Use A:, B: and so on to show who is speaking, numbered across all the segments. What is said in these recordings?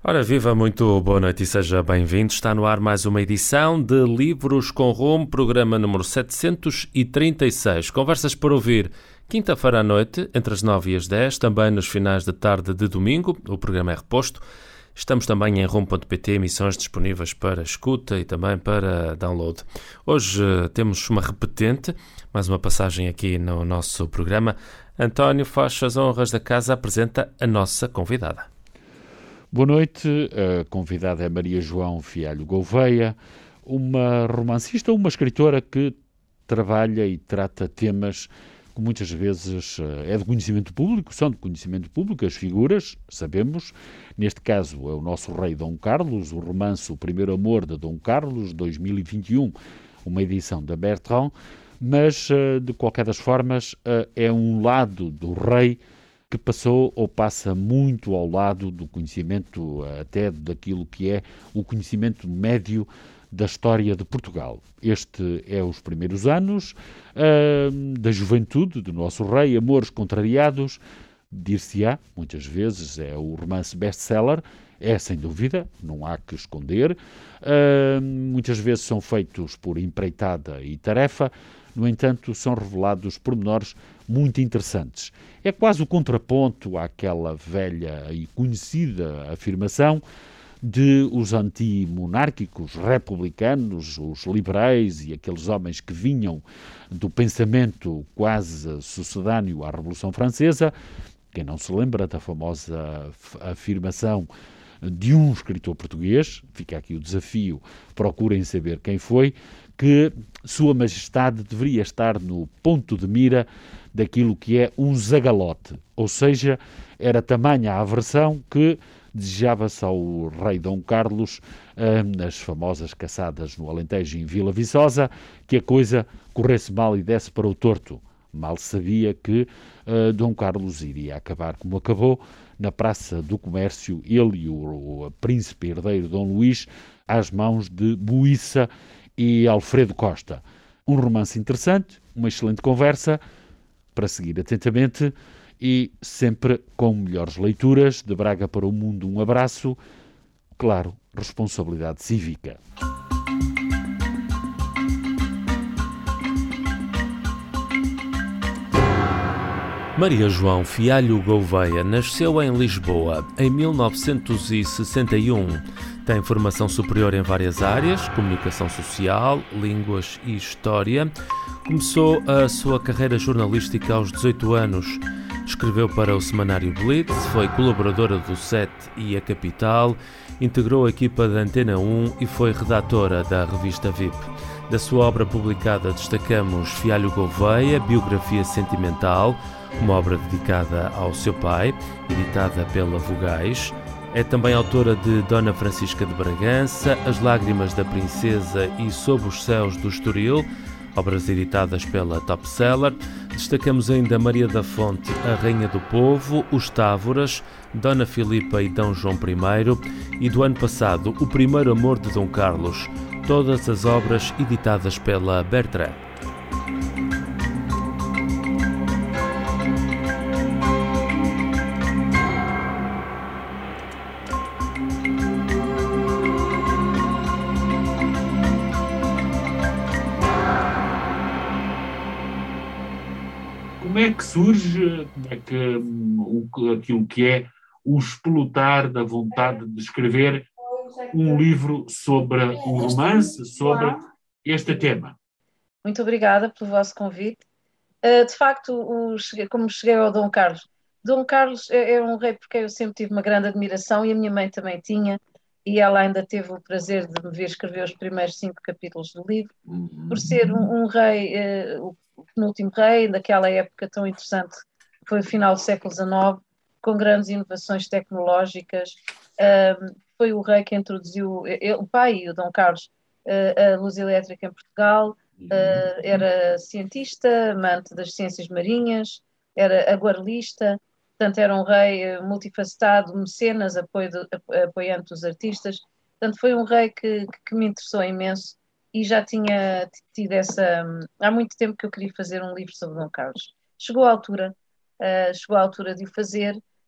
A: Ora, viva, muito boa noite e seja bem-vindo. Está no ar mais uma edição de Livros com Rumo, programa número 736. Conversas para ouvir quinta-feira à noite, entre as 9 e as 10, também nos finais de tarde de domingo. O programa é reposto. Estamos também em rumo.pt, emissões disponíveis para escuta e também para download. Hoje temos uma repetente, mais uma passagem aqui no nosso programa. António, faz as honras da casa, apresenta a nossa convidada.
B: Boa noite, a convidada é Maria João Fialho Gouveia, uma romancista, uma escritora que trabalha e trata temas que muitas vezes é de conhecimento público, são de conhecimento público, as figuras, sabemos, neste caso é o nosso rei Dom Carlos, o romance O Primeiro Amor de Dom Carlos, 2021, uma edição da Bertrand, mas de qualquer das formas é um lado do rei que passou ou passa muito ao lado do conhecimento, até daquilo que é o conhecimento médio da história de Portugal. Este é os primeiros anos da juventude do nosso rei, Amores Contrariados, dir-se-á, muitas vezes é o romance best-seller, é sem dúvida, não há que esconder. Muitas vezes são feitos por empreitada e tarefa, no entanto, são revelados pormenores muito interessantes. É quase o contraponto àquela velha e conhecida afirmação de os antimonárquicos republicanos, os liberais e aqueles homens que vinham do pensamento quase sucedâneo à Revolução Francesa. Quem não se lembra da famosa afirmação de um escritor português, fica aqui o desafio, procurem saber quem foi, que Sua Majestade deveria estar no ponto de mira daquilo que é um zagalote, ou seja, era tamanha a aversão que desejava-se ao rei Dom Carlos, nas famosas caçadas no Alentejo em Vila Viçosa, que a coisa corresse mal e desse para o torto. Mal sabia que Dom Carlos iria acabar como acabou, na Praça do Comércio, ele e o príncipe herdeiro Dom Luís, às mãos de Buíça e Alfredo Costa. Um romance interessante, uma excelente conversa, para seguir atentamente e sempre com melhores leituras. De Braga para o Mundo, um abraço. Claro, responsabilidade cívica.
A: Maria João Fialho Gouveia nasceu em Lisboa em 1961. Tem formação superior em várias áreas, comunicação social, línguas e história. Começou a sua carreira jornalística aos 18 anos. Escreveu para o semanário Blitz, foi colaboradora do SET e A Capital, integrou a equipa da Antena 1 e foi redatora da revista VIP. Da sua obra publicada destacamos Fialho Gouveia, Biografia Sentimental, uma obra dedicada ao seu pai, editada pela Vogais. É também autora de Dona Francisca de Bragança, As Lágrimas da Princesa e Sob os Céus do Estoril, obras editadas pela Top Seller. Destacamos ainda Maria da Fonte, A Rainha do Povo, Os Távoras, Dona Filipa e D. João I e do ano passado O Primeiro Amor de Dom Carlos, todas as obras editadas pela Bertrand.
B: Como é que surge, aquilo que é o explotar da vontade de escrever um livro sobre um romance, sobre este tema?
C: Muito obrigada pelo vosso convite. De facto, como cheguei ao Dom Carlos é um rei por quem eu sempre tive uma grande admiração e a minha mãe também tinha, e ela ainda teve o prazer de me ver escrever os primeiros 5 capítulos do livro, por ser um rei, o penúltimo rei daquela época tão interessante, que foi o final do século XIX, com grandes inovações tecnológicas. Foi o rei que introduziu, o pai, o Dom Carlos, a luz elétrica em Portugal. Era cientista, amante das ciências marinhas, era aguarelista, portanto era um rei multifacetado, mecenas, apoiante dos artistas. Portanto foi um rei que me interessou imenso e já tinha tido há muito tempo que eu queria fazer um livro sobre Dom Carlos. Chegou a altura de o fazer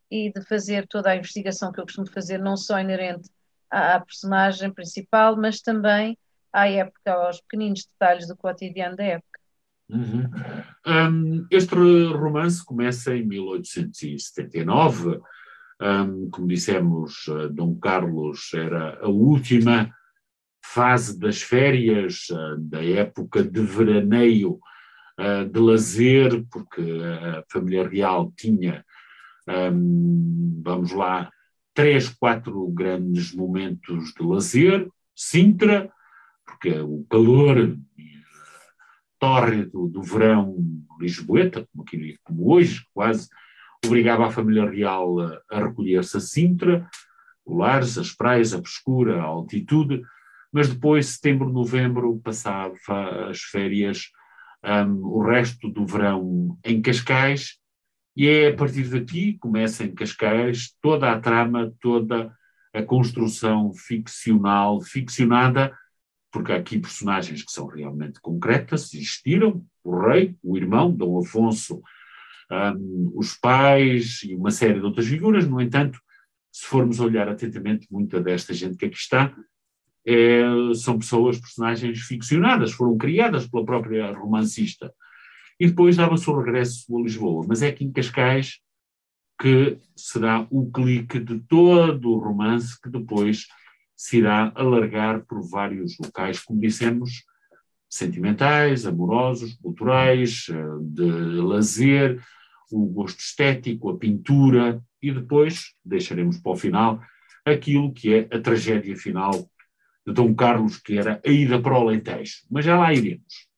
C: e de fazer toda a investigação que eu costumo fazer, não só inerente à personagem principal, mas também à época, aos pequeninos detalhes do cotidiano da época.
B: Uhum. Este romance começa em 1879. Como dissemos, Dom Carlos era a última fase das férias, da época de veraneio, de lazer, porque a família real tinha, vamos lá, 3, 4 grandes momentos de lazer. Sintra, porque o calor tórrido do verão lisboeta, como hoje, quase, obrigava a família real a recolher-se a Sintra, Colares, as praias, a frescura, a altitude, mas depois, setembro, novembro, passava as férias, o resto do verão em Cascais, e é a partir daqui, começa em Cascais, toda a trama, toda a construção ficcional, ficcionada, porque há aqui personagens que são realmente concretas, existiram, o rei, o irmão, Dom Afonso, os pais e uma série de outras figuras. No entanto, se formos olhar atentamente, muita desta gente que aqui está são pessoas, personagens ficcionadas, foram criadas pela própria romancista. E depois dava-se o regresso a Lisboa. Mas é aqui em Cascais que será o clique de todo o romance, que depois se irá alargar por vários locais, como dissemos, sentimentais, amorosos, culturais, de lazer, o gosto estético, a pintura, e depois deixaremos para o final aquilo que é a tragédia final de Dom Carlos, que era a ida para o Alentejo. Mas já lá iremos.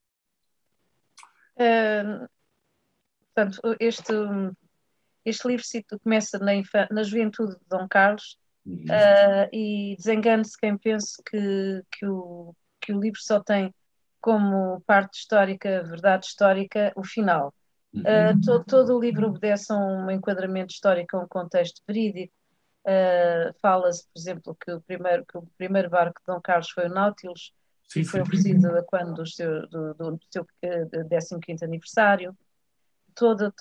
C: Portanto, este livro começa na juventude de Dom Carlos, e desengane-se quem pense que o livro só tem como parte histórica, verdade histórica, o final. Todo o livro obedece a um enquadramento histórico, a um contexto verídico. Fala-se, por exemplo, que o primeiro barco de Dom Carlos foi o Nautilus, e foi oferecido a quando do seu 15º aniversário. Todo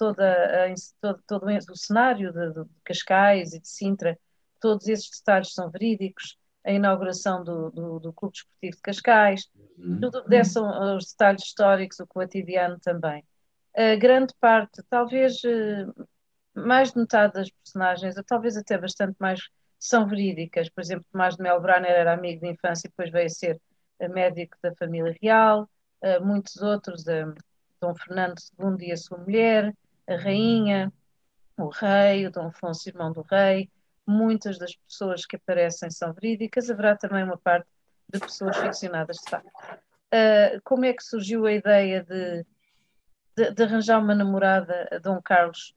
C: o cenário de Cascais e de Sintra, todos esses detalhes são verídicos. A inauguração do Clube Desportivo de Cascais, tudo obedece aos detalhes históricos, o cotidiano também. A grande parte, talvez mais de metade das personagens, ou talvez até bastante mais, são verídicas. Por exemplo, Tomás de Melo Brunner era amigo de infância e depois veio a ser médico da família real. Muitos outros, Dom Fernando II e a sua mulher, a rainha, o rei, o Dom Afonso, irmão do rei. Muitas das pessoas que aparecem são verídicas. Haverá também uma parte de pessoas ficcionadas, de facto. Como é que surgiu a ideia de arranjar uma namorada a Dom Carlos,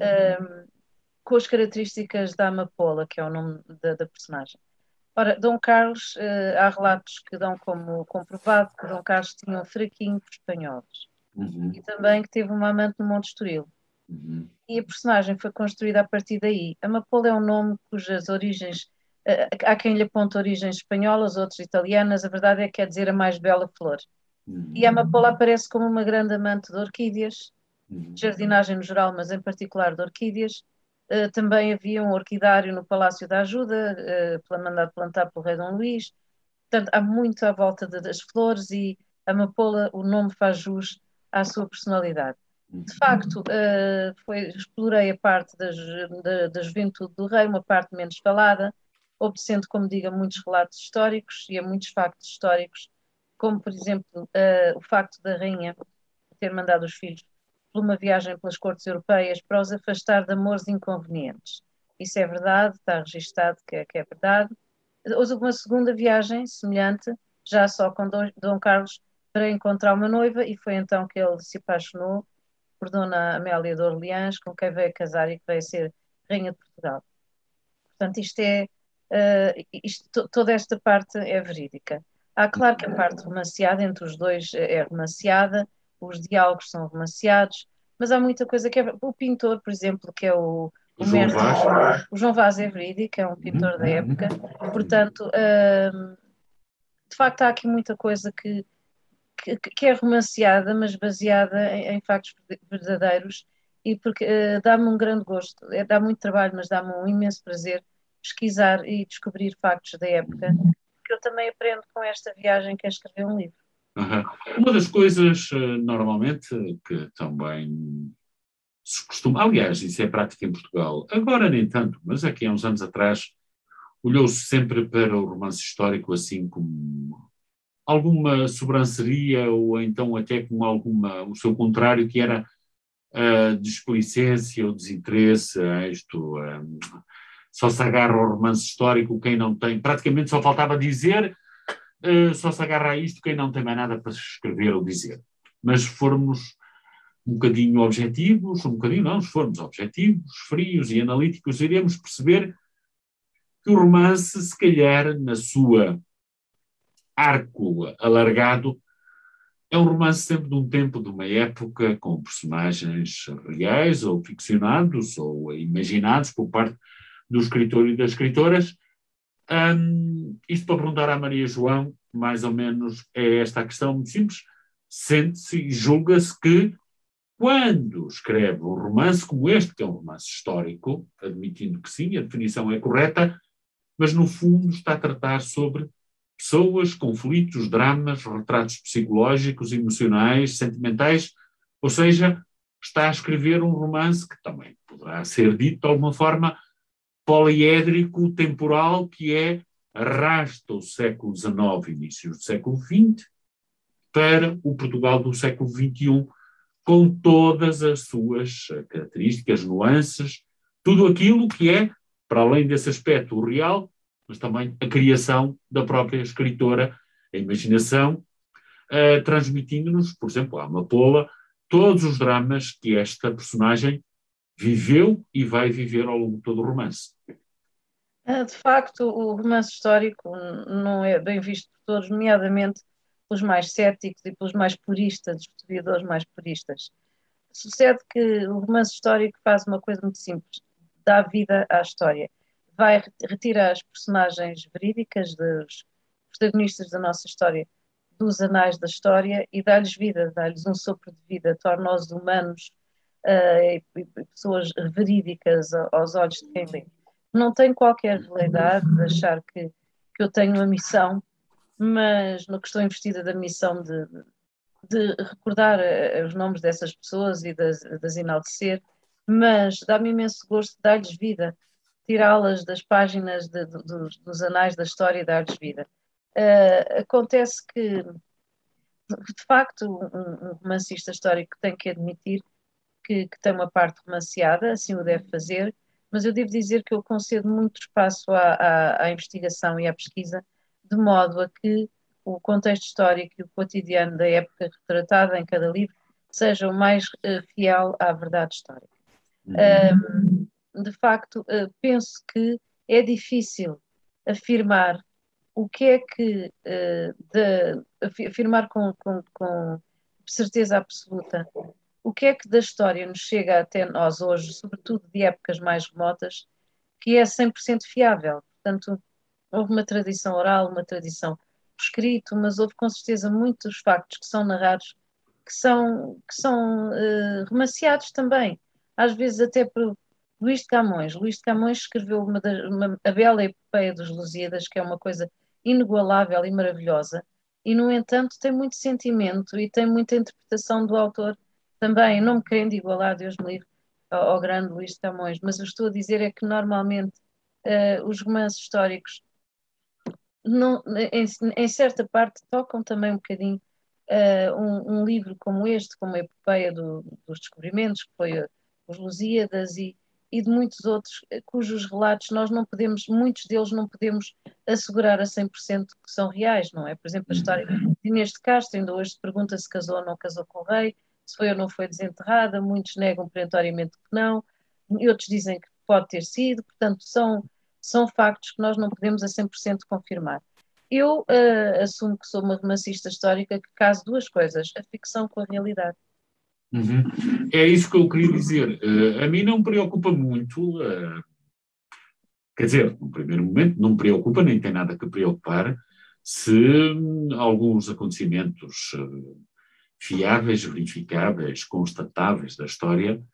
C: com as características da Amapola, que é o nome da personagem? Ora, Dom Carlos, há relatos que dão como comprovado que Dom Carlos tinha um fraquinho por espanhóis, e também que teve uma amante no Monte Estoril. E a personagem foi construída a partir daí. Amapola é um nome cujas origens, há quem lhe aponte origens espanholas, outros italianas. A verdade é que quer dizer a mais bela flor. E a amapola aparece como uma grande amante de orquídeas, de jardinagem no geral, mas em particular de orquídeas. Também havia um orquidário no Palácio da Ajuda, mandado plantar pelo rei Dom Luís. Portanto, há muito à volta das flores, e a amapola, o nome faz jus à sua personalidade. De facto, explorei a parte da juventude do rei, uma parte menos falada, obedecendo, como digo, a muitos relatos históricos e a muitos factos históricos, como, por exemplo, o facto da rainha ter mandado os filhos por uma viagem pelas cortes europeias para os afastar de amores inconvenientes. Isso é verdade, está registado que é verdade. Houve uma segunda viagem semelhante, já só com Dom Carlos, para encontrar uma noiva, e foi então que ele se apaixonou por Dona Amélia de Orleans, com quem veio casar e que veio ser Rainha de Portugal. Portanto, toda esta parte é verídica. Há, claro, que a parte romanceada entre os dois é romanceada, os diálogos são romanceados, mas há muita coisa que é... O pintor, por exemplo, que é o
B: João Vaz.
C: O João Vaz é verídico, é um pintor da época. Portanto, de facto, há aqui muita coisa que é romanceada, mas baseada em factos verdadeiros, e porque dá-me um grande gosto, dá muito trabalho, mas dá-me um imenso prazer pesquisar e descobrir factos da época, que eu também aprendo com esta viagem que é escrever um livro.
B: Uhum. Uma das coisas, normalmente, que também se costuma, aliás, isso é prática em Portugal, agora nem tanto, mas aqui há uns anos atrás, olhou-se sempre para o romance histórico assim como alguma sobranceria ou então até como o seu contrário, que era a desplicência ou desinteresse, só se agarra ao romance histórico quem não tem, praticamente só faltava dizer, só se agarra a isto quem não tem mais nada para escrever ou dizer. Mas se formos um bocadinho objetivos, um bocadinho não, se formos objetivos, frios e analíticos, iremos perceber que o romance, se calhar, na sua arco alargado, é um romance sempre de um tempo, de uma época, com personagens reais ou ficcionados ou imaginados por parte do escritor e das escritoras. Isto para perguntar à Maria João, mais ou menos, é esta a questão muito simples. Sente-se e julga-se que, quando escreve um romance como este, que é um romance histórico, admitindo que sim, a definição é correta, mas no fundo está a tratar sobre pessoas, conflitos, dramas, retratos psicológicos, emocionais, sentimentais, ou seja, está a escrever um romance que também poderá ser dito de alguma forma poliédrico, temporal, que arrasta o século XIX, inícios do século XX, para o Portugal do século XXI, com todas as suas características, nuances, tudo aquilo que é, para além desse aspecto, o real, mas também a criação da própria escritora, a imaginação, transmitindo-nos, por exemplo, a Amapola, todos os dramas que esta personagem viveu e vai viver ao longo de todo o romance.
C: De facto, o romance histórico não é bem visto por todos, nomeadamente pelos mais céticos e pelos mais puristas, os historiadores mais puristas. Sucede que o romance histórico faz uma coisa muito simples, dá vida à história. Retira as personagens verídicas dos protagonistas da nossa história dos anais da história e dá-lhes vida, dá-lhes um sopro de vida, torna-os humanos e pessoas verídicas aos olhos de quem lê. Não tenho qualquer veleidade de achar que eu tenho uma missão, mas no que estou investida da missão de recordar os nomes dessas pessoas e das enaltecer, mas dá-me imenso gosto de dar-lhes vida, tirá-las das páginas dos anais da história e dar-lhes vida. Acontece que, de facto, um romancista histórico tem que admitir que tem uma parte romanceada, assim o deve fazer, mas eu devo dizer que eu concedo muito espaço à investigação e à pesquisa, de modo a que o contexto histórico e o cotidiano da época retratada em cada livro seja o mais fiel à verdade histórica. De facto, penso que é difícil afirmar o que é que, afirmar com certeza absoluta o que é que da história nos chega até nós hoje, sobretudo de épocas mais remotas, que é 100% fiável. Portanto, houve uma tradição oral, uma tradição por escrito, mas houve com certeza muitos factos que são narrados, que são romanceados também, às vezes até por Luís de Camões. Luís de Camões escreveu a bela epopeia dos Lusíadas, que é uma coisa inigualável e maravilhosa, e no entanto tem muito sentimento e tem muita interpretação do autor também, não me querendo igualar, Deus me livre, ao grande Luís de Camões, mas eu estou a dizer é que normalmente os romances históricos não, em certa parte tocam também um bocadinho um livro como este, como a epopeia dos descobrimentos, que foi os Lusíadas e de muitos outros, cujos relatos nós não podemos, muitos deles não podemos assegurar a 100% que são reais, não é? Por exemplo, a história de Inês de Castro, ainda hoje se pergunta se casou ou não casou com o rei, se foi ou não foi desenterrada, muitos negam perentoriamente que não, e outros dizem que pode ter sido, portanto são factos que nós não podemos a 100% confirmar. Eu assumo que sou uma romancista histórica que caso duas coisas, a ficção com a realidade.
B: Uhum. É isso que eu queria dizer. A mim não me preocupa muito, quer dizer, no primeiro momento não me preocupa, nem tem nada que preocupar, se alguns acontecimentos fiáveis, verificáveis, constatáveis da história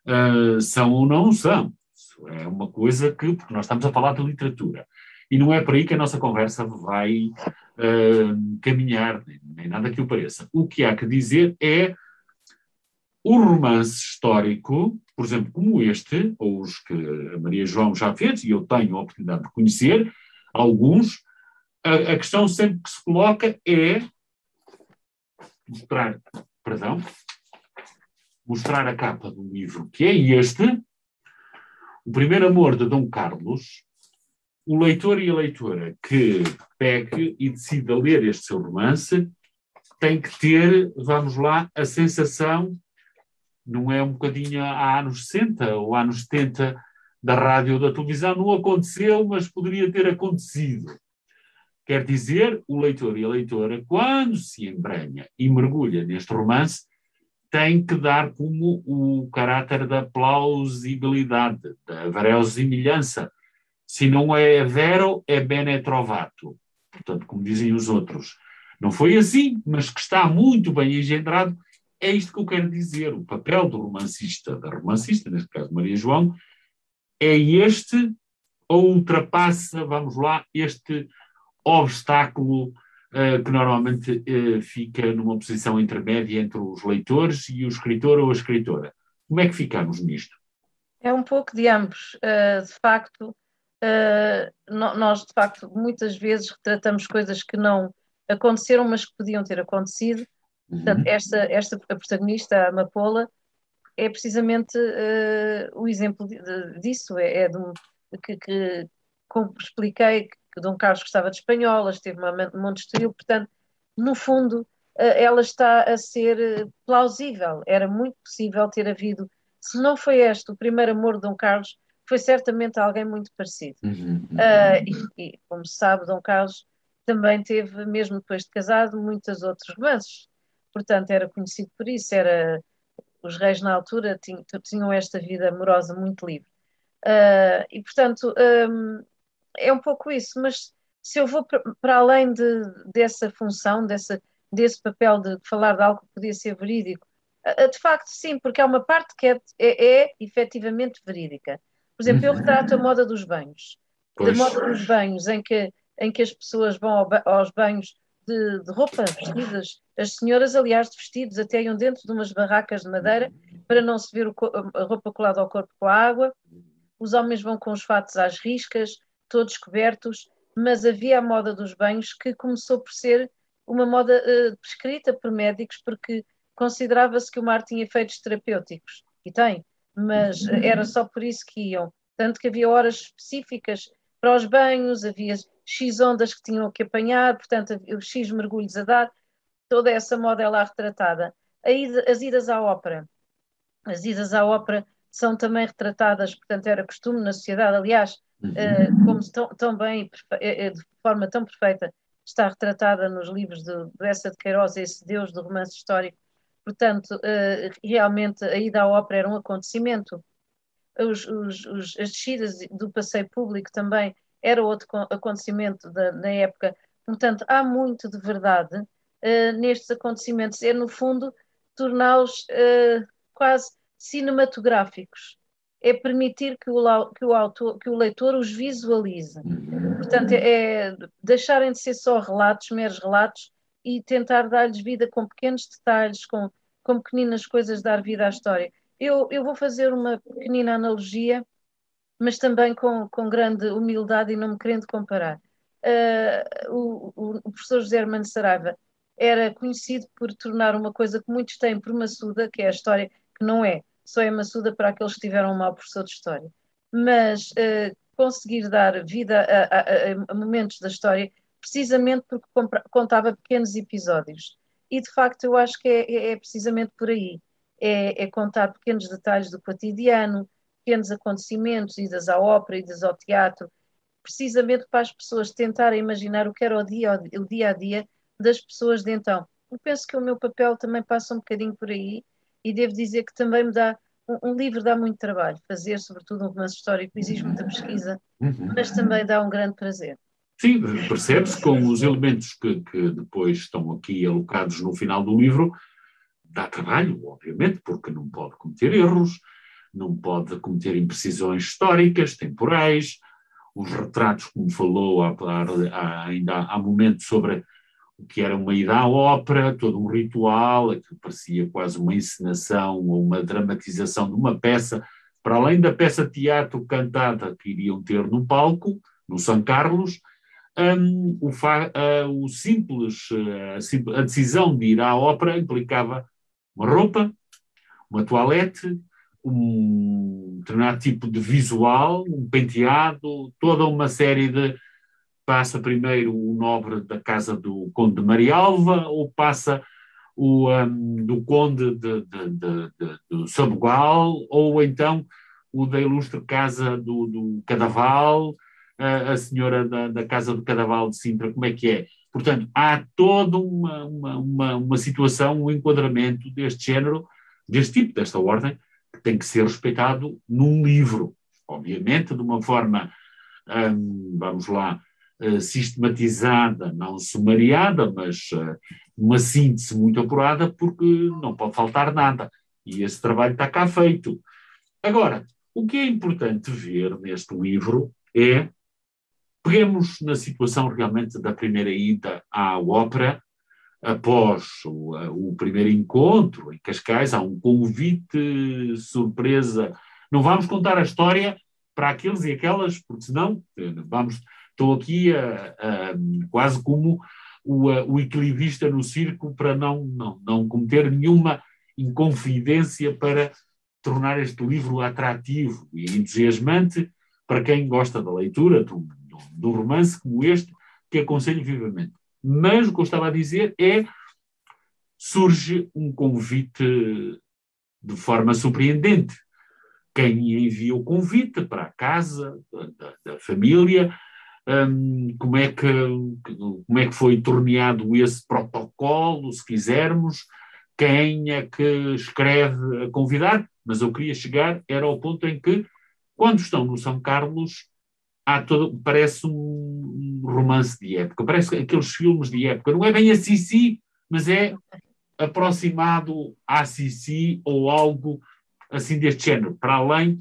B: são ou não são. Isso é uma coisa porque nós estamos a falar de literatura. E não é por aí que a nossa conversa vai caminhar, nem nada que o pareça. O que há que dizer é o romance histórico, por exemplo, como este, ou os que a Maria João já fez, e eu tenho a oportunidade de conhecer alguns, a questão sempre que se coloca é mostrar a capa do livro, que é este, O Primeiro Amor de Dom Carlos. O leitor e a leitora que pegue e decida ler este seu romance tem que ter, vamos lá, a sensação, não é um bocadinho há anos 60 ou anos 70 da rádio ou da televisão, não aconteceu, mas poderia ter acontecido. Quer dizer, o leitor e a leitora, quando se embrenha e mergulha neste romance, tem que dar como o caráter da plausibilidade, da verosimilhança. Se não é vero, é bene trovato. Portanto, como dizem os outros. Não foi assim, mas que está muito bem engendrado. É isto que eu quero dizer. O papel do romancista, da romancista, neste caso Maria João, é este, ou ultrapassa, vamos lá, este obstáculo que normalmente fica numa posição intermédia entre os leitores e o escritor ou a escritora. Como é que ficamos nisto?
C: É um pouco de ambos. De facto, nós, de facto, muitas vezes retratamos coisas que não aconteceram, mas que podiam ter acontecido. Portanto, esta a protagonista, a Amapola, é precisamente o exemplo disso. Como expliquei, que Dom Carlos gostava de espanholas, teve uma Montestoril, portanto, no fundo, ela está a ser plausível. Era muito possível ter havido, se não foi este o primeiro amor de Dom Carlos, foi certamente alguém muito parecido. E, como se sabe, Dom Carlos também teve, mesmo depois de casado, muitos outros romances. Portanto, era conhecido por isso, os reis na altura tinham esta vida amorosa muito livre. E, portanto, é um pouco isso, mas se eu vou para além dessa função, desse papel de falar de algo que podia ser verídico, de facto, sim, porque há uma parte que é efetivamente verídica. Por exemplo, eu retrato a moda dos banhos. Da moda dos banhos em que as pessoas vão aos banhos de roupa, vestidas. As senhoras, aliás, de vestidos, até iam dentro de umas barracas de madeira para não se ver a roupa colada ao corpo com a água. Os homens vão com os fatos às riscas, todos cobertos, mas havia a moda dos banhos que começou por ser uma moda prescrita por médicos, porque considerava-se que o mar tinha efeitos terapêuticos, e tem, mas era só por isso que iam. Tanto que havia horas específicas para os banhos, havia X ondas que tinham que apanhar, portanto, os X mergulhos a dar, toda essa moda é lá retratada. As idas à ópera. As idas à ópera são também retratadas, portanto, era costume na sociedade, aliás, como tão bem, de forma tão perfeita, está retratada nos livros de Bessa de Queiroz, esse Deus do romance histórico. Portanto, realmente a ida à ópera era um acontecimento. As descidas do passeio público também era outro acontecimento na época. Portanto, há muito de verdade nestes acontecimentos. É, no fundo, torná-los quase cinematográficos. É permitir que o leitor os visualize. Portanto, é deixarem de ser só relatos, meros relatos, e tentar dar-lhes vida com pequenos detalhes, com pequeninas coisas, dar vida à história. Eu vou fazer uma pequenina analogia, mas também com grande humildade e não me querendo comparar. O professor José Hermano Saraiva era conhecido por tornar uma coisa que muitos têm por maçuda, que é a história, que não é, só é maçuda para aqueles que tiveram um mau professor de história. Mas conseguir dar vida a momentos da história, precisamente porque contava pequenos episódios. E, de facto, eu acho que é precisamente por aí. É contar pequenos detalhes do cotidiano, pequenos acontecimentos, idas à ópera, idas ao teatro, precisamente para as pessoas tentarem imaginar o que era o dia a dia das pessoas de então. Eu penso que o meu papel também passa um bocadinho por aí, e devo dizer que também me dá, um livro dá muito trabalho, fazer sobretudo um romance histórico exige muita pesquisa, mas também dá um grande prazer.
B: Sim, percebe-se com os elementos que depois estão aqui alocados no final do livro, dá trabalho, obviamente, porque não pode cometer erros, não pode cometer imprecisões históricas, temporais, os retratos, como falou ainda há momentos, sobre o que era uma ida à ópera, todo um ritual, que parecia quase uma encenação ou uma dramatização de uma peça, para além da peça de teatro cantada que iriam ter no palco, no São Carlos, a decisão de ir à ópera implicava uma roupa, uma toilette, um determinado tipo de visual, um penteado, toda uma série de... Passa primeiro o nobre da casa do Conde de Marialva, ou passa do Conde do Sabugal, ou então o da ilustre casa do Cadaval, a senhora da casa do Cadaval de Sintra, como é que é? Portanto, há toda uma situação, um enquadramento deste género, deste tipo, desta ordem, que tem que ser respeitado num livro. Obviamente, de uma forma, vamos lá, sistematizada, não sumariada, mas uma síntese muito apurada, porque não pode faltar nada. E esse trabalho está cá feito. Agora, o que é importante ver neste livro é, peguemos na situação realmente da primeira ida à ópera, após o primeiro encontro em Cascais, há um convite surpresa. Não vamos contar a história para aqueles e aquelas, porque senão estou aqui quase como o equilibrista no circo, para não cometer nenhuma inconfidência, para tornar este livro atrativo e entusiasmante para quem gosta da leitura de um romance como este, que aconselho vivamente. Mas o que eu estava a dizer é, surge um convite de forma surpreendente. Quem envia o convite para a casa da família, como é que foi torneado esse protocolo, se quisermos, quem é que escreve a convidar, mas eu queria chegar, era ao ponto em que, quando estão no São Carlos, parece um romance de época, parece aqueles filmes de época, não é bem a Sissi, mas é aproximado à Sissi ou algo assim deste género. Para além,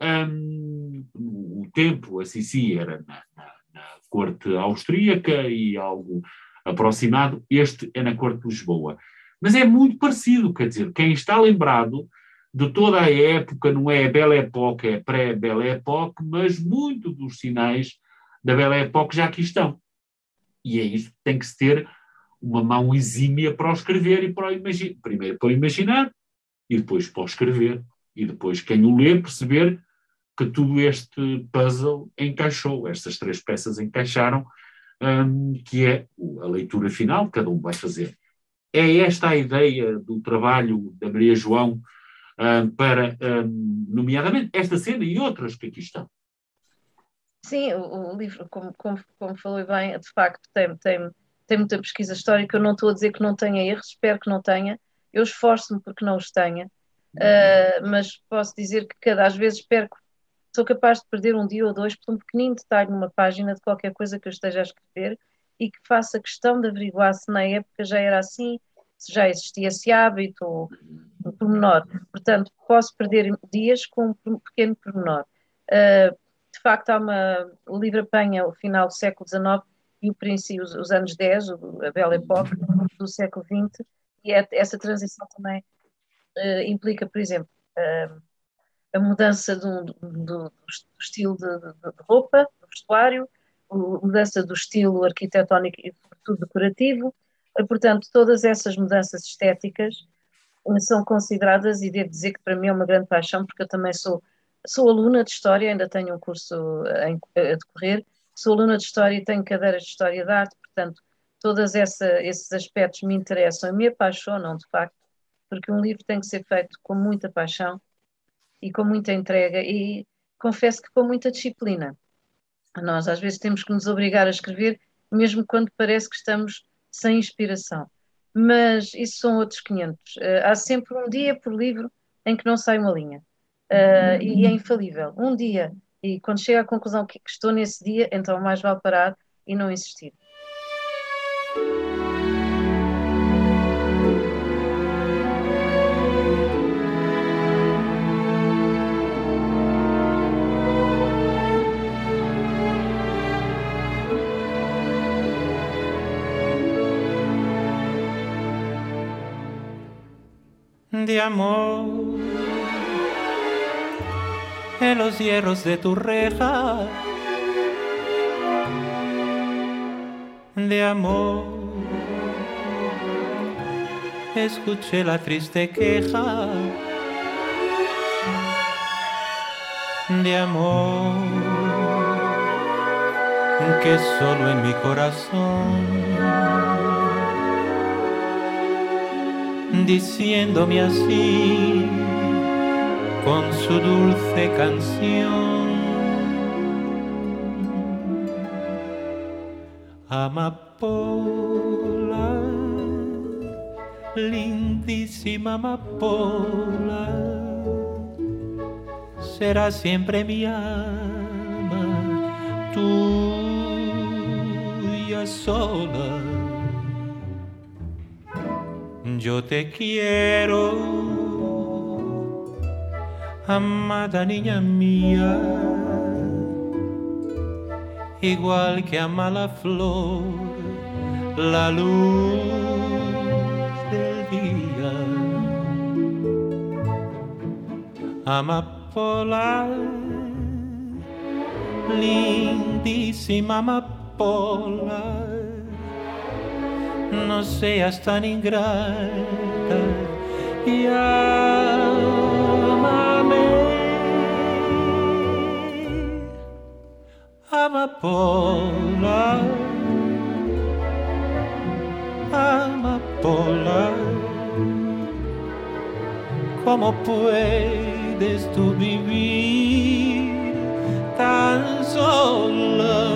B: o tempo, a Sissi era na corte austríaca e algo aproximado, este é na corte de Lisboa. Mas é muito parecido, quer dizer, quem está lembrado de toda a época, não é a Belle Époque, é pré-Belle Époque, mas muito dos sinais da Belle Époque já aqui estão. E é isso que tem que se ter uma mão exímia para o escrever e para o imaginar. Primeiro para o imaginar, e depois para o escrever. E depois quem o lê perceber que tudo este puzzle encaixou, estas três peças encaixaram, que é a leitura final que cada um vai fazer. É esta a ideia do trabalho da Maria João para, nomeadamente, esta cena e outras que aqui estão.
C: Sim, o livro, como falou bem, de facto tem muita pesquisa histórica. Eu não estou a dizer que não tenha erros, espero que não tenha. Eu esforço-me porque não os tenha, mas posso dizer que às vezes sou capaz de perder um dia ou dois por um pequenino detalhe numa página de qualquer coisa que eu esteja a escrever e que faça questão de averiguar se na época já era assim, se já existia esse hábito ou um pormenor. Portanto, posso perder dias com um pequeno pormenor. De facto, o livro apanha o final do século XIX e os anos 10, a Belle Époque do século XX, e essa transição também implica, por exemplo, a mudança do estilo de roupa, do vestuário, a mudança do estilo arquitetónico e, sobretudo, decorativo. Portanto, todas essas mudanças estéticas são consideradas, e devo dizer que para mim é uma grande paixão, porque eu também sou aluna de História, ainda tenho um curso a decorrer, sou aluna de História e tenho cadeiras de História da Arte, portanto, todos esses aspectos me interessam e me apaixonam, de facto, porque um livro tem que ser feito com muita paixão e com muita entrega e, confesso que com muita disciplina. Nós, às vezes, temos que nos obrigar a escrever, mesmo quando parece que estamos sem inspiração. Mas isso são outros 500. Há sempre um dia por livro em que não sai uma linha. E é infalível. Um dia, e quando chego à conclusão que estou nesse dia, então mais vale parar e não insistir.
D: de amor en los hierros de tu reja, de amor escuché la triste queja, de amor que solo en mi corazón, diciéndome así con su dulce canción: amapola, lindísima amapola, será siempre mi ama, tuya sola. Yo te quiero, amada niña mía, igual que ama la flor la luz del día. Amapola, lindísima amapola, no seas tan ingrata y ámame. Amapola, amapola, ¿cómo puedes tú vivir tan sola?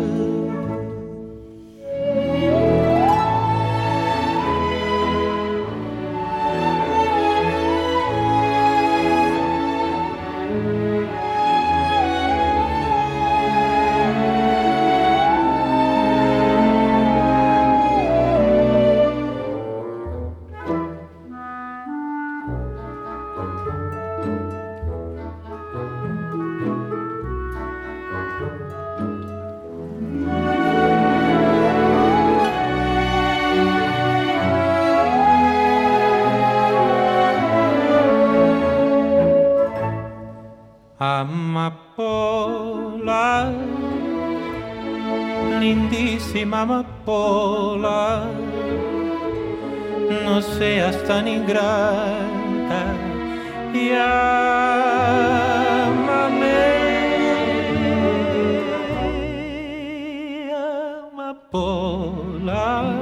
D: Amapola, lindísima amapola, no seas tan ingrata y ámame. Amapola,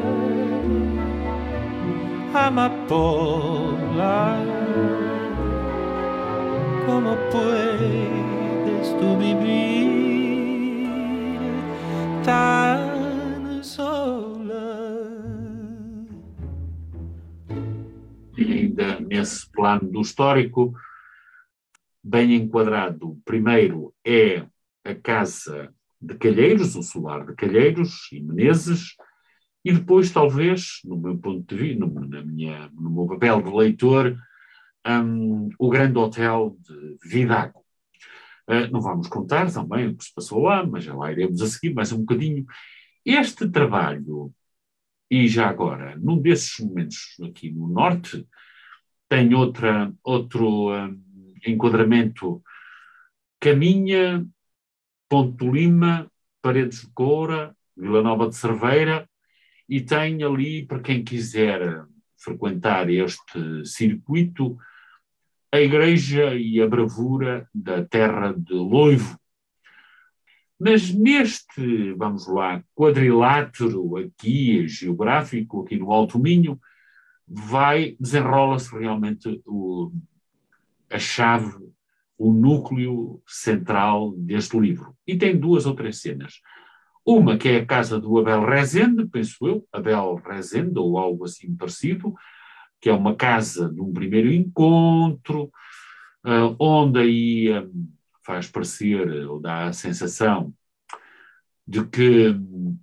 D: amapola, ¿cómo puedes tú vivir tan sola?
B: E ainda nesse plano do histórico, bem enquadrado, primeiro é a Casa de Calheiros, o Solar de Calheiros e Menezes, e depois, talvez, no meu ponto de vista, no meu papel de leitor, o Grande Hotel de Vidago. Não vamos contar também o que se passou lá, mas já lá iremos a seguir mais um bocadinho. Este trabalho, e já agora, num desses momentos aqui no Norte, tem outro enquadramento: Caminha, Ponte de Lima, Paredes de Coura, Vila Nova de Cerveira, e tem ali, para quem quiser frequentar este circuito, a Igreja e a Bravura da Terra de Loivo. Mas neste, vamos lá, quadrilátero aqui, geográfico, aqui no Alto Minho, desenrola-se realmente a chave, o núcleo central deste livro. E tem 2 ou 3 cenas. Uma que é a casa do Abel Rezende, penso eu, Abel Rezende, ou algo assim parecido, que é uma casa de um primeiro encontro, onde aí faz parecer, ou dá a sensação, de que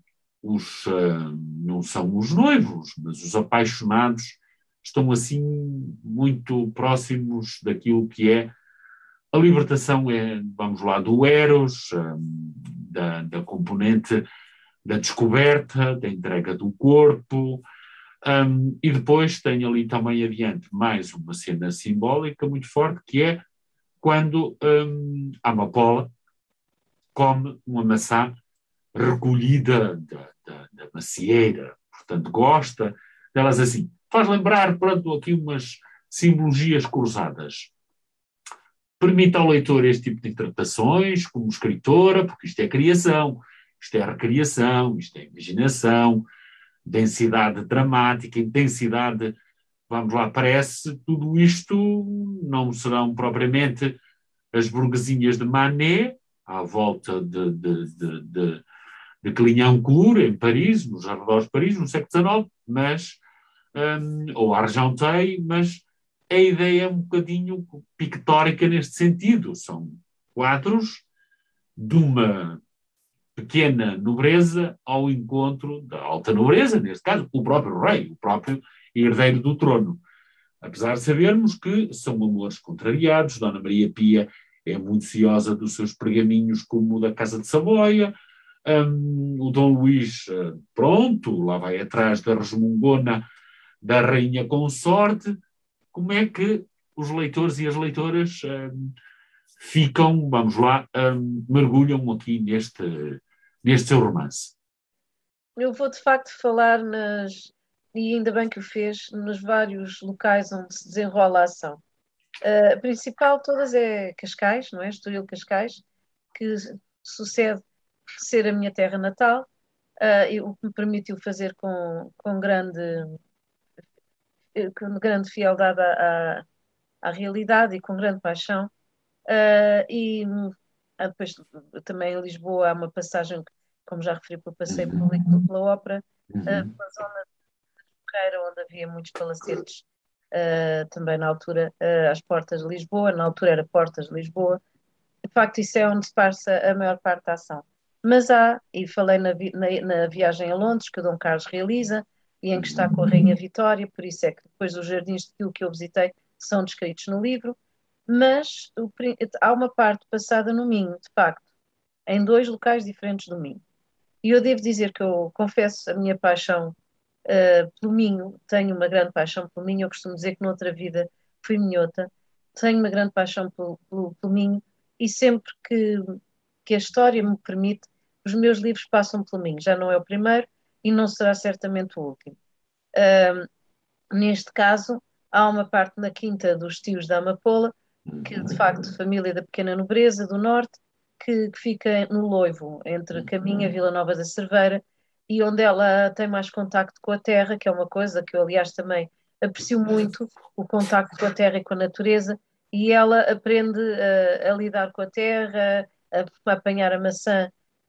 B: não são os noivos, mas os apaixonados estão assim muito próximos daquilo que é a libertação, vamos lá, do eros, da componente da descoberta, da entrega do corpo, E depois tem ali também adiante mais uma cena simbólica muito forte, que é quando a amapola come uma maçã recolhida da macieira, portanto gosta delas assim. Faz lembrar, pronto, aqui umas simbologias cruzadas. Permite ao leitor este tipo de interpretações, como escritora, porque isto é criação, isto é recriação, isto é imaginação, densidade dramática, intensidade, vamos lá, parece, tudo isto não serão propriamente as burguesinhas de Manet, à volta de Clignancourt, em Paris, nos arredores de Paris, no século XIX, mas, ou Argenteuil, mas a ideia é um bocadinho pictórica neste sentido. São quadros de uma pequena nobreza ao encontro da alta nobreza, neste caso, o próprio rei, o próprio herdeiro do trono. Apesar de sabermos que são amores contrariados, Dona Maria Pia é muito ciosa dos seus pergaminhos como o da Casa de Savoia, o Dom Luís, pronto, lá vai atrás da resmungona da rainha consorte. Como é que os leitores e as leitoras ficam, vamos lá, mergulham aqui neste seu romance?
C: Eu vou de facto falar e ainda bem que o fez, nos vários locais onde se desenrola a ação. A principal de todas é Cascais, não é? Estoril Cascais, que sucede ser a minha terra natal, e o que me permitiu fazer com grande frialdade à realidade e com grande paixão. Depois também em Lisboa há uma passagem, como já referi, pelo passeio público pela ópera, pela zona de Ferreira, onde havia muitos palacetes, também na altura, às portas de Lisboa, na altura era Portas de Lisboa. De facto, isso é onde se passa a maior parte da ação. Mas e falei na viagem a Londres, que o Dom Carlos realiza, e em que está com a Rainha Vitória, por isso é que depois os jardins de Tilo que eu visitei são descritos no livro, mas há uma parte passada no Minho, de facto, em dois locais diferentes do Minho. E eu devo dizer que eu confesso a minha paixão pelo Minho, tenho uma grande paixão pelo Minho, eu costumo dizer que noutra vida fui minhota, tenho uma grande paixão pelo Minho, e sempre que a história me permite, os meus livros passam pelo Minho. Já não é o primeiro e não será certamente o último. Neste caso, há uma parte na quinta dos tios da Amapola, que de facto, família da pequena nobreza do norte, que fica no Loivo, entre Caminha e Vila Nova da Cerveira, e onde ela tem mais contacto com a terra, que é uma coisa que eu, aliás, também aprecio muito, o contacto com a terra e com a natureza, e ela aprende a lidar com a terra, a apanhar a maçã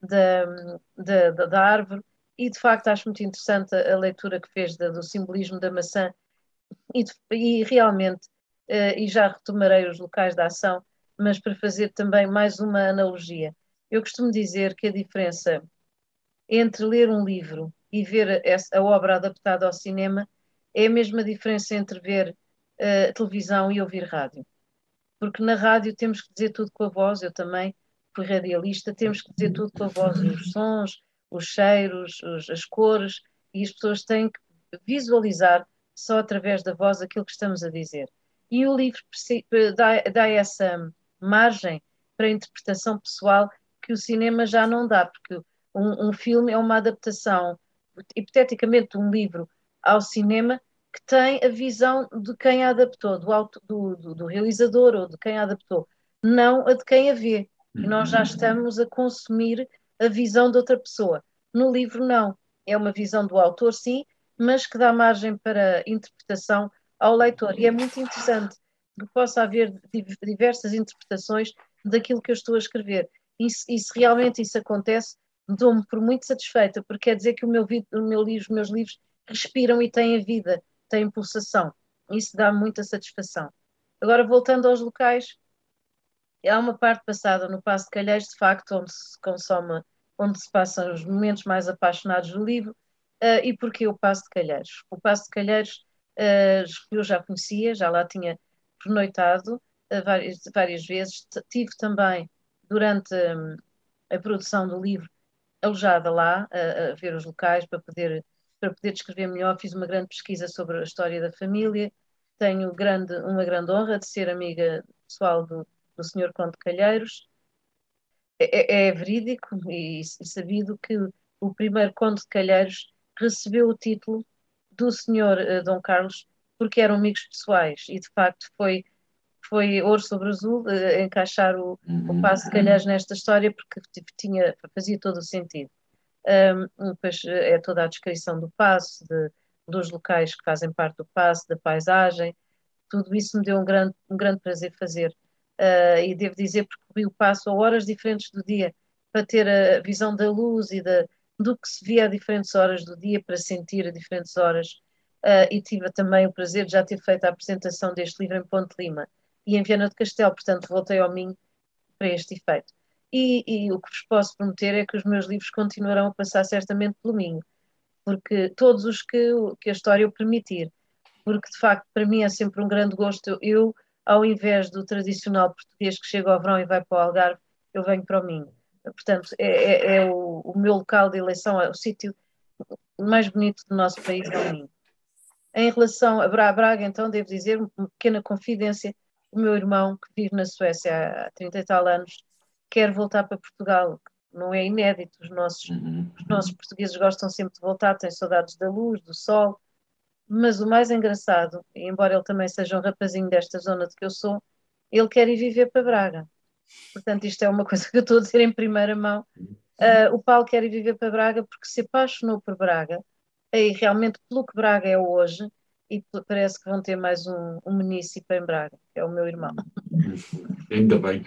C: da árvore, e de facto acho muito interessante a leitura que fez do simbolismo da maçã, e realmente, e já retomarei os locais da ação, mas para fazer também mais uma analogia. Eu costumo dizer que a diferença entre ler um livro e ver a obra adaptada ao cinema é a mesma diferença entre ver televisão e ouvir rádio. Porque na rádio temos que dizer tudo com a voz, eu também fui radialista, temos que dizer tudo com a voz, os sons, os cheiros, as cores, e as pessoas têm que visualizar só através da voz aquilo que estamos a dizer. E o livro dá essa margem para a interpretação pessoal que o cinema já não dá, porque um filme é uma adaptação, hipoteticamente, de um livro ao cinema, que tem a visão de quem a adaptou, do realizador ou de quem a adaptou, não a de quem a vê. E nós já estamos a consumir a visão de outra pessoa. No livro, não. É uma visão do autor, sim, mas que dá margem para interpretação ao leitor. E é muito interessante que possa haver diversas interpretações daquilo que eu estou a escrever. E se realmente isso acontece, dou-me por muito satisfeita, porque quer dizer que os meus livros respiram e têm a vida, têm pulsação. Isso dá muita satisfação. Agora, voltando aos locais, há uma parte passada no Paço de Calheiros, de facto, onde se passam os momentos mais apaixonados do livro. E porquê o Paço de Calheiros? O Paço de Calheiros eu já conhecia, já lá tinha pernoitado várias vezes. Tive também, durante a produção do livro, alojada lá, a ver os locais para poder para poder descrever melhor, fiz uma grande pesquisa sobre a história da família. Tenho uma grande honra de ser amiga pessoal do Sr. Conde de Calheiros. É verídico e sabido que o primeiro Conde de Calheiros recebeu o título do Sr. Dom Carlos porque eram amigos pessoais e de facto foi ouro sobre azul encaixar o Paço de Calheiros nesta história porque fazia todo o sentido. Depois é toda a descrição do paço, dos locais que fazem parte do paço, da paisagem, tudo isso me deu um grande prazer fazer. E devo dizer, percorri o paço a horas diferentes do dia para ter a visão da luz e do que se via a diferentes horas do dia, para sentir a diferentes horas. E tive também o prazer de já ter feito a apresentação deste livro em Ponte Lima e em Viana do Castelo, portanto voltei ao Minho para este efeito. E o que vos posso prometer é que os meus livros continuarão a passar certamente pelo Minho, porque todos os que a história o permitir, porque de facto para mim é sempre um grande gosto. Eu, ao invés do tradicional português que chega ao verão e vai para o Algarve, eu venho para o Minho. Portanto, é o meu local de eleição, é o sítio mais bonito do nosso país, é o Minho. Em relação a Braga, então, devo dizer, uma pequena confidência, o meu irmão, que vive na Suécia há 30 e tal anos, quer voltar para Portugal. Não é inédito, os nossos portugueses gostam sempre de voltar, têm saudades da luz, do sol, mas o mais engraçado, embora ele também seja um rapazinho desta zona de que eu sou, ele quer ir viver para Braga. Portanto, isto é uma coisa que eu estou a dizer em primeira mão. O Paulo quer ir viver para Braga porque se apaixonou por Braga, e realmente pelo que Braga é hoje, e parece que vão ter mais um munícipe em Braga, que é o meu irmão.
B: Ainda bem.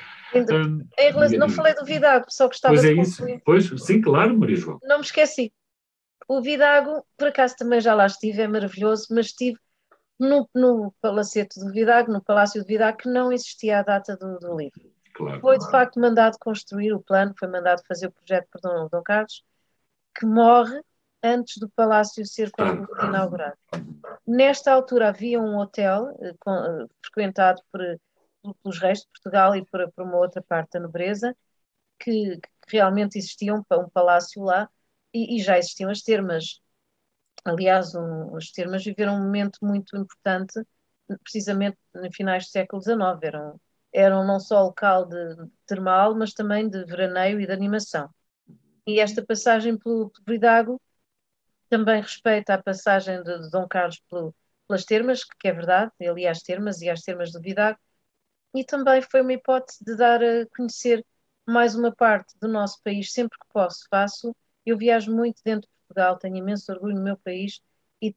C: Não falei do Vidago, só gostava
B: de
C: concluir.
B: Isso. Pois, sim, claro, Maria João.
C: Não me esqueci. O Vidago, por acaso também já lá estive, é maravilhoso, mas estive no Palacete do Vidago, no Palácio do Vidago, que não existia a data do livro.
B: Claro.
C: Foi de facto mandado construir o plano, foi mandado fazer o projeto por Dom Carlos, que morre antes do palácio ser inaugurado. Nesta altura havia um hotel frequentado pelos reis de Portugal e por uma outra parte da nobreza, que realmente existia um palácio lá e já existiam as termas. Aliás, as termas viveram um momento muito importante, precisamente no finais do século XIX. Eram não só local termal, mas também de veraneio e de animação. E esta passagem pelo Vidago também respeita a passagem de Dom Carlos pelas termas, que é verdade, ele ia às termas e às termas do Vidago, e também foi uma hipótese de dar a conhecer mais uma parte do nosso país. Sempre que posso, faço. Eu viajo muito dentro de Portugal, tenho imenso orgulho no meu país e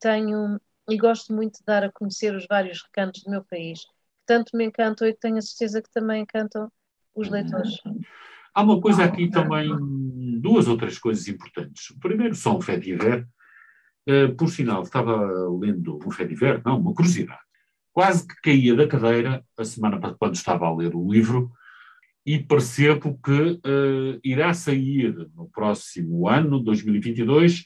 C: gosto muito de dar a conhecer os vários recantos do meu país, que tanto me encantam e que tenho a certeza que também encantam os leitores.
B: Há uma coisa aqui também, duas ou três coisas importantes. O primeiro são um fait divers. Por sinal, estava lendo um fait divers, não, uma curiosidade. Quase que caía da cadeira a semana quando estava a ler o livro e percebo que irá sair no próximo ano, 2022,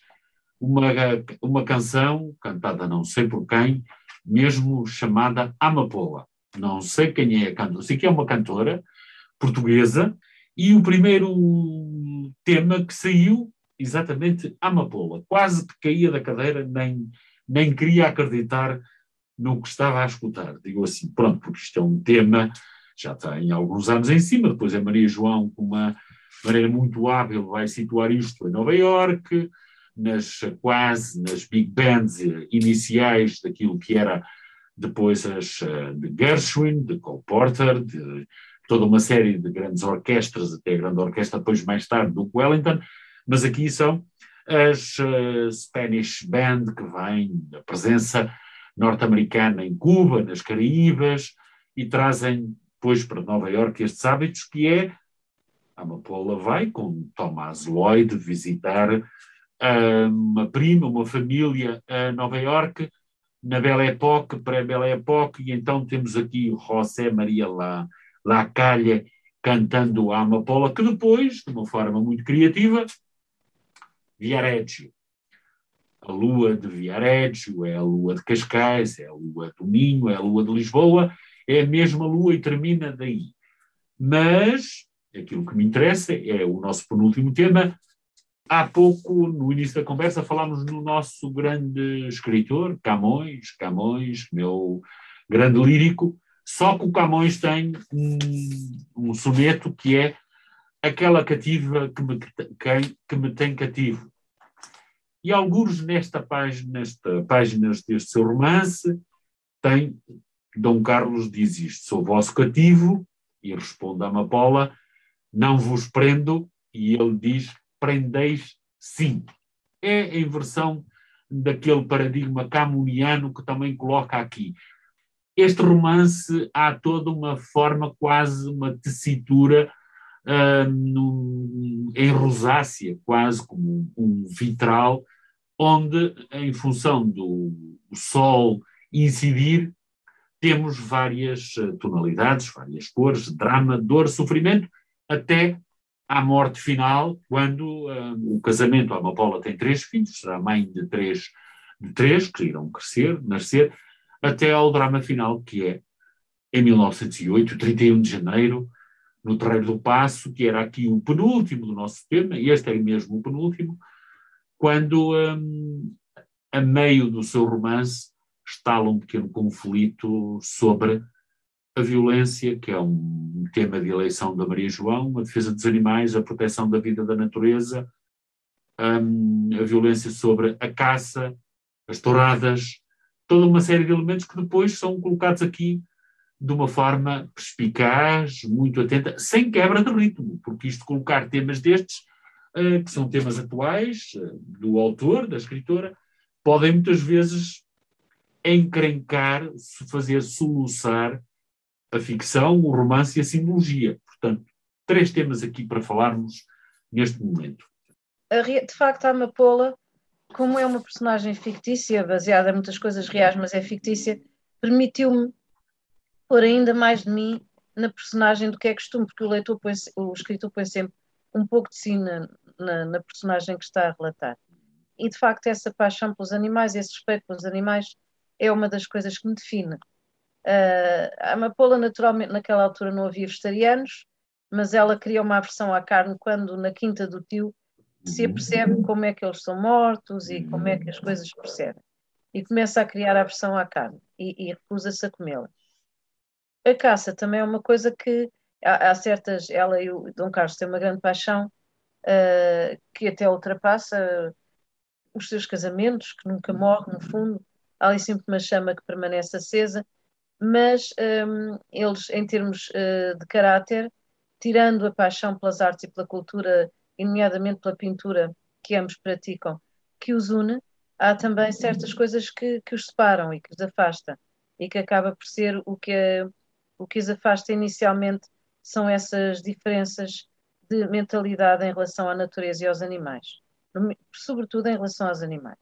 B: uma canção cantada não sei por quem, mesmo chamada Amapola. Não sei quem é a cantora, sei que é uma cantora portuguesa e o primeiro tema que saiu, exatamente Amapola. Quase que caía da cadeira, nem queria acreditar no que estava a escutar. Digo assim, pronto, porque isto é um tema, já tem alguns anos em cima, depois a Maria João, com uma maneira muito hábil, vai situar isto em Nova Iorque, nas big bands iniciais daquilo que era depois as de Gershwin, de Cole Porter, de toda uma série de grandes orquestras, até a grande orquestra depois mais tarde do Wellington, mas aqui são as Spanish Band, que vem da presença norte-americana em Cuba, nas Caraíbas, e trazem depois para Nova Iorque estes hábitos, que é a Amapola vai com Thomas Lloyd visitar uma prima, uma família a Nova Iorque, na Belle Époque, pré-Belle Époque, e então temos aqui o José Maria Lacalle cantando a Amapola, que depois, de uma forma muito criativa, Viareggio. A lua de Viareggio é a lua de Cascais, é a lua do Minho, é a lua de Lisboa, é a mesma lua e termina daí. Mas aquilo que me interessa é o nosso penúltimo tema, há pouco, no início da conversa, falámos no nosso grande escritor, Camões, meu grande lírico, só que o Camões tem um soneto que é aquela cativa que me tem cativo. E alguns nesta páginas deste seu romance tem Dom Carlos diz isto: sou vosso cativo, e responde a Amapola, não vos prendo, e ele diz, prendeis sim. É a inversão daquele paradigma camuniano que também coloca aqui. Este romance há toda uma forma, quase uma tessitura em rosácea, quase como um vitral, onde, em função do sol incidir, temos várias tonalidades, várias cores, drama, dor, sofrimento, até à morte final, quando o casamento, a Amapola tem 3 filhos, será mãe de três, que irão crescer, nascer, até ao drama final, que é em 1908, 31 de janeiro, no Terreiro do Paço, que era aqui o penúltimo do nosso tema, e este é mesmo o penúltimo, quando, a meio do seu romance, estala um pequeno conflito sobre a violência, que é um tema de eleição da Maria João, a defesa dos animais, a proteção da vida da natureza, a violência sobre a caça, as touradas, toda uma série de elementos que depois são colocados aqui de uma forma perspicaz, muito atenta, sem quebra de ritmo, porque isto colocar temas destes, que são temas atuais, do autor, da escritora, podem muitas vezes encrencar, fazer soluçar a ficção, o romance e a simbologia. Portanto, 3 temas aqui para falarmos neste momento.
C: De facto, a Amapola, como é uma personagem fictícia, baseada em muitas coisas reais, mas é fictícia, permitiu-me pôr ainda mais de mim na personagem do que é costume, porque o escritor põe sempre um pouco de si na personagem que está a relatar. E, de facto, essa paixão pelos animais, esse respeito pelos animais, é uma das coisas que me define. A Amapola, naturalmente, naquela altura não havia vegetarianos, mas ela cria uma aversão à carne quando, na quinta do tio, se apercebe como é que eles são mortos e como é que as coisas procedem. E começa a criar aversão à carne e recusa-se a comê-la. A caça também é uma coisa que há certas... Ela e o Dom Carlos têm uma grande paixão que até ultrapassa os seus casamentos, que nunca morre, no fundo. Há ali sempre uma chama que permanece acesa, mas eles, em termos de caráter, tirando a paixão pelas artes e pela cultura, e nomeadamente pela pintura que ambos praticam, que os une, há também certas coisas que os separam e que os afasta, e que acaba por ser o que os afasta inicialmente são essas diferenças de mentalidade em relação à natureza e aos animais, sobretudo em relação aos animais.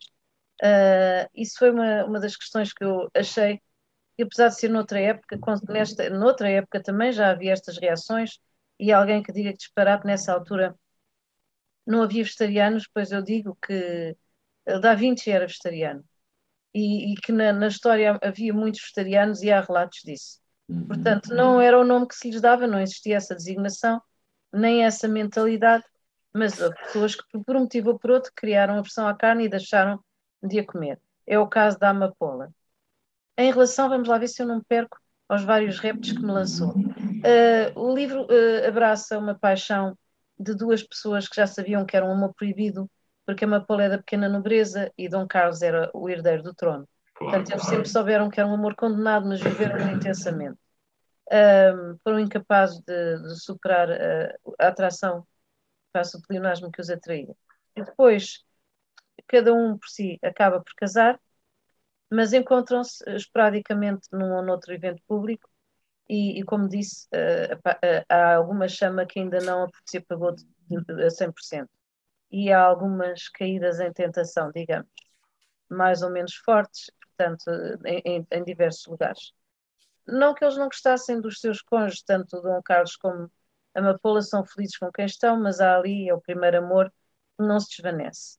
C: Isso foi uma das questões que eu achei, que apesar de ser noutra época, noutra época também já havia estas reações, e alguém que diga que disparate nessa altura não havia vegetarianos, pois eu digo que Da Vinci era vegetariano, e que na história havia muitos vegetarianos e há relatos disso. Portanto, não era o nome que se lhes dava, não existia essa designação, nem essa mentalidade, mas houve pessoas que, por um motivo ou por outro, criaram aversão à carne e deixaram de a comer. É o caso da Amapola. Em relação, vamos lá ver se eu não me perco, aos vários reptos que me lançou. O livro abraça uma paixão de 2 pessoas que já sabiam que era um amor proibido, porque a Amapola é da pequena nobreza e Dom Carlos era o herdeiro do trono. Portanto, eles sempre souberam que era um amor condenado, mas viveram intensamente. Foram incapazes de superar a atração para o pleonasmo que os atraía. E depois, cada um por si acaba por casar, mas encontram-se esporadicamente num ou noutro evento público e como disse, há alguma chama que ainda não se apagou a 100%. E há algumas caídas em tentação, digamos, mais ou menos fortes, portanto, em diversos lugares. Não que eles não gostassem dos seus cônjuges, tanto o Dom Carlos como a Amapola são felizes com quem estão, mas há ali é o primeiro amor que não se desvanece.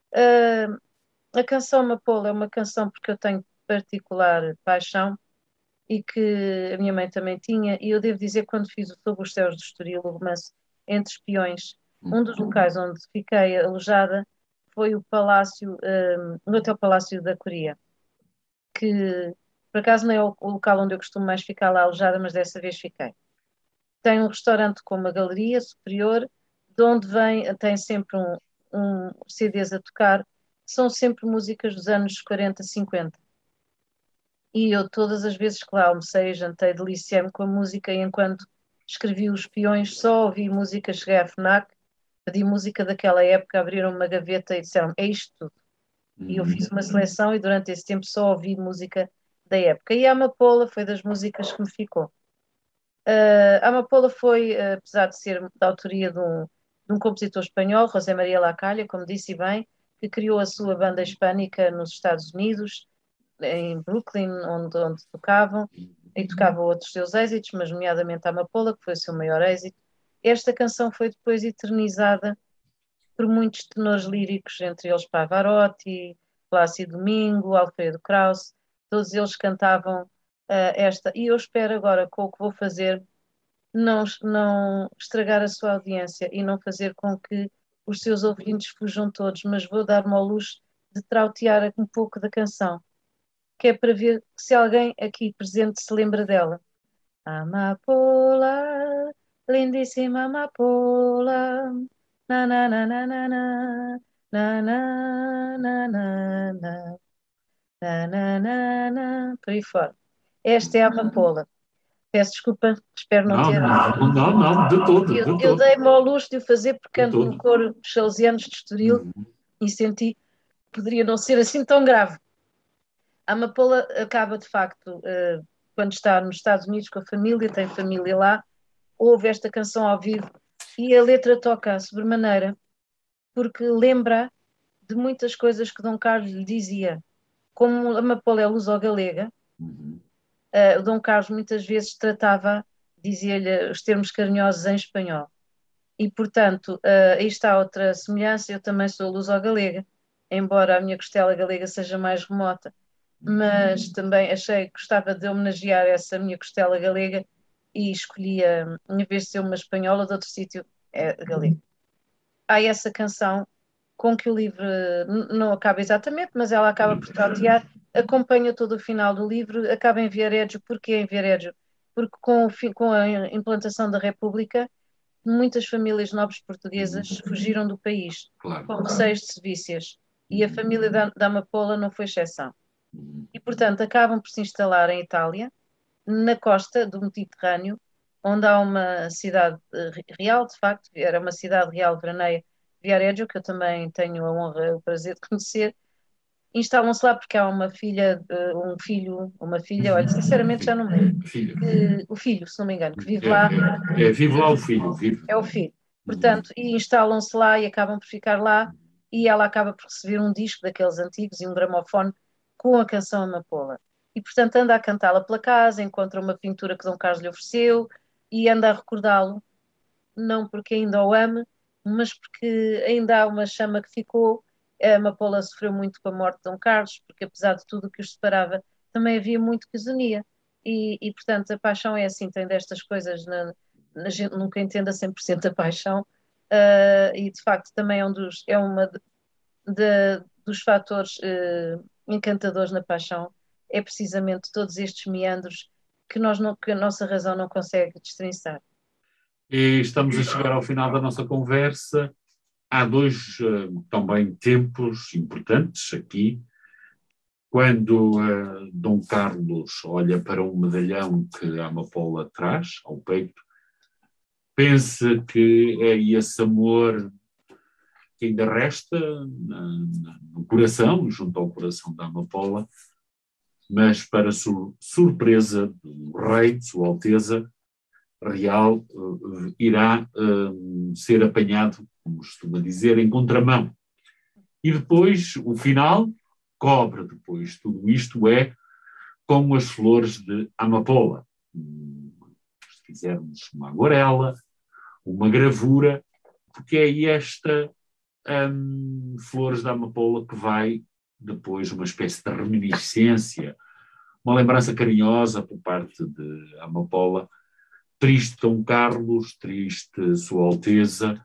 C: A canção Amapola é uma canção porque eu tenho particular paixão e que a minha mãe também tinha, e eu devo dizer que quando fiz o Sob os Céus do Estoril, o romance Entre Espiões, Um dos locais onde fiquei alojada foi o Palácio, o Hotel Palácio da Coreia, que por acaso não é o local onde eu costumo mais ficar lá alojada, mas dessa vez fiquei. Tem um restaurante com uma galeria superior, de onde tem sempre CDs a tocar, são sempre músicas dos anos 40, 50. E eu todas as vezes que lá almocei, jantei, deliciei-me com a música e enquanto escrevi Os Peões só ouvi música, cheguei à FNAC, pedi música daquela época, abriram uma gaveta e disseram, é isto tudo. E eu fiz uma seleção e durante esse tempo só ouvi música da época. E a Amapola foi das músicas que me ficou. A Amapola foi, apesar de ser da autoria de um compositor espanhol, José María Lacalle, como disse bem, que criou a sua banda hispânica nos Estados Unidos, em Brooklyn, onde tocavam, e tocavam outros seus êxitos, mas nomeadamente a Amapola, que foi o seu maior êxito. Esta canção foi depois eternizada por muitos tenores líricos, entre eles Pavarotti, Plácido Domingo, Alfredo Kraus, todos eles cantavam esta, e eu espero agora, com o que vou fazer, não estragar a sua audiência e não fazer com que os seus ouvintes fujam todos, mas vou dar-me ao luxo de trautear um pouco da canção, que é para ver se alguém aqui presente se lembra dela. Amapola, lindíssima amapola, na na na na na na, na na na na na, na na na na, por aí fora. Esta é a amapola. Peço desculpa, espero não ter.
B: Não, de todo,
C: Eu
B: de todo.
C: dei-me ao luxo de o fazer porque
B: De
C: canto no
B: todo.
C: coro dos salesianos de Estoril e senti que poderia não ser assim tão grave. A amapola acaba, de facto, quando está nos Estados Unidos com a família, tem família lá, ouve esta canção ao vivo e a letra toca sobremaneira, porque lembra de muitas coisas que Dom Carlos lhe dizia. Como a amapola é luso-galega, o Dom Carlos muitas vezes tratava, dizia-lhe os termos carinhosos em espanhol. E, portanto, aí está outra semelhança, eu também sou luso-galega, embora a minha costela galega seja mais remota, mas também achei que gostava de homenagear essa minha costela galega e escolhia, em vez de ser uma espanhola de outro sítio, é galega. Há essa canção com que o livro não acaba exatamente, mas ela acaba por trautear, acompanha todo o final do livro, acaba em Viareggio. Porquê em Viareggio? Porque com a implantação da República, muitas famílias nobres portuguesas fugiram do país,
B: Claro.
C: com receios de sevícias, e a família da Amapola não foi exceção. E, portanto, acabam por se instalar em Itália, na costa do Mediterrâneo, onde há uma cidade real, de facto, era uma cidade real veraneia, Viareggio, que eu também tenho a honra e o prazer de conhecer. Instalam-se lá porque há uma filha, um filho, uma filha, olha, sinceramente já não me lembro.
B: Filho.
C: O filho, se não me engano, que vive lá.
B: Vive lá o filho, vive.
C: É o filho. Portanto, e instalam-se lá e acabam por ficar lá, e ela acaba por receber um disco daqueles antigos e um gramofone com a canção Amapola. E, portanto, anda a cantá-la pela casa, encontra uma pintura que Dom Carlos lhe ofereceu e anda a recordá-lo, não porque ainda o ame, mas porque ainda há uma chama que ficou. A Amapola sofreu muito com a morte de Dom Carlos, porque apesar de tudo o que os separava, também havia muito que os unia. E, portanto, a paixão é assim, tem destas coisas, a gente nunca entende a 100% a paixão, e de facto também é uma dos fatores encantadores na paixão, é precisamente todos estes meandros que a nossa razão não consegue destrinçar.
B: E estamos a chegar ao final da nossa conversa. Há dois também tempos importantes aqui. Quando Dom Carlos olha para um medalhão que a Amapola traz ao peito, pensa que é esse amor que ainda resta no coração, junto ao coração da Amapola, mas para surpresa do rei, de Sua Alteza Real, irá ser apanhado, como costuma dizer, em contramão. E depois, o final, cobre depois tudo isto, com as flores de Amapola. Se quisermos uma aguarela, uma gravura, porque é esta flores da Amapola que vai depois uma espécie de reminiscência, uma lembrança carinhosa por parte de Amapola. Triste Dom Carlos, triste Sua Alteza,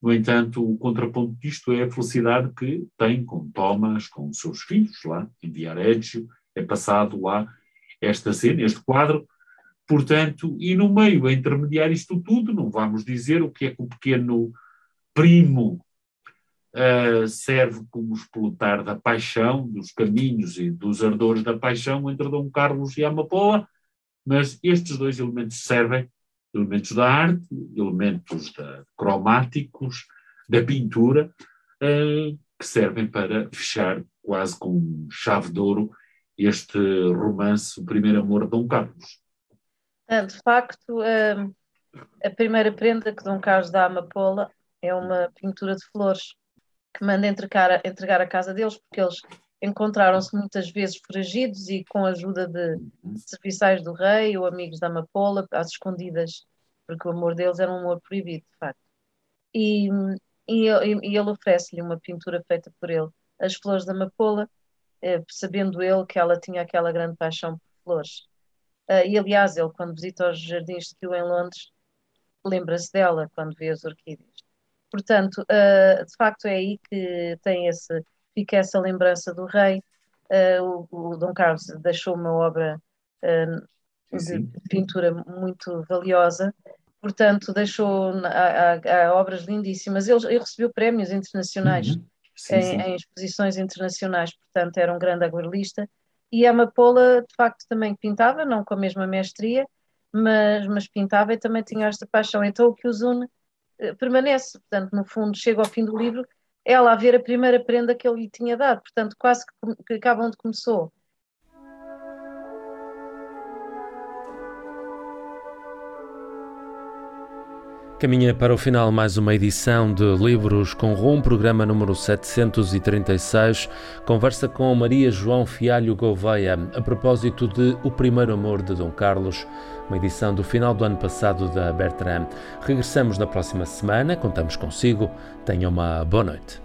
B: No entanto, o contraponto disto é a felicidade que tem com Thomas, com os seus filhos lá em Viareggio, é passado lá esta cena, este quadro. Portanto, e no meio, a intermediar isto tudo, não vamos dizer o que é que o pequeno primo serve como explotar da paixão, dos caminhos e dos ardores da paixão entre Dom Carlos e Amapola, mas estes dois elementos servem, elementos da arte, elementos cromáticos, da pintura, que servem para fechar quase com chave de ouro este romance, O Primeiro Amor de Dom Carlos.
C: De facto, a primeira prenda que Dom Carlos dá à Amapola é uma pintura de flores que manda entregar à casa deles, porque eles encontraram-se muitas vezes foragidos e com a ajuda de serviçais do rei ou amigos da Amapola, às escondidas, porque o amor deles era um amor proibido, de facto. E ele oferece-lhe uma pintura feita por ele, as flores da Amapola, sabendo ele que ela tinha aquela grande paixão por flores. E aliás, ele quando visita os jardins de Kew em Londres, lembra-se dela quando vê as orquídeas. Portanto, de facto é aí que fica essa lembrança do rei. O Dom Carlos deixou uma obra de pintura muito valiosa, portanto deixou há obras lindíssimas. Ele recebeu prémios internacionais em exposições internacionais, portanto era um grande aguarelista. E a Amapola, de facto, também pintava, não com a mesma mestria, mas pintava e também tinha esta paixão. Então o que os une permanece. Portanto, no fundo, chega ao fim do livro, ela a ver a primeira prenda que ele lhe tinha dado. Portanto, quase que acaba onde começou.
A: Caminha para o final mais uma edição de Livros com Rum, programa número 736. Conversa com Maria João Fialho Gouveia a propósito de O Primeiro Amor de Dom Carlos, uma edição do final do ano passado da Bertrand. Regressamos na próxima semana, contamos consigo. Tenha uma boa noite.